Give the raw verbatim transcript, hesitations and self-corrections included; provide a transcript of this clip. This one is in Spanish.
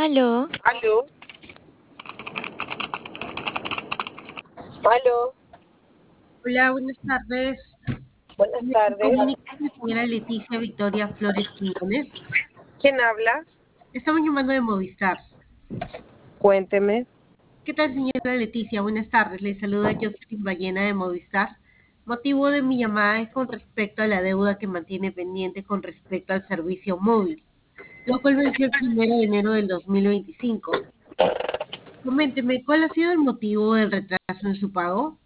Aló, Aló, aló, Hola, buenas tardes. buenas Me tardes. comunico con la señora Leticia Victoria Flores Quiñones. ¿Quién habla? Estamos llamando de Movistar. Cuénteme. ¿Qué tal, señora Leticia? Buenas tardes. Le saluda Jocelyn Ballena de Movistar. Motivo de mi llamada es con respecto a la deuda que mantiene pendiente con respecto al servicio móvil, lo cual venció el primero de enero del dos mil veinticinco. Coménteme, ¿cuál ha sido el motivo del retraso en su pago?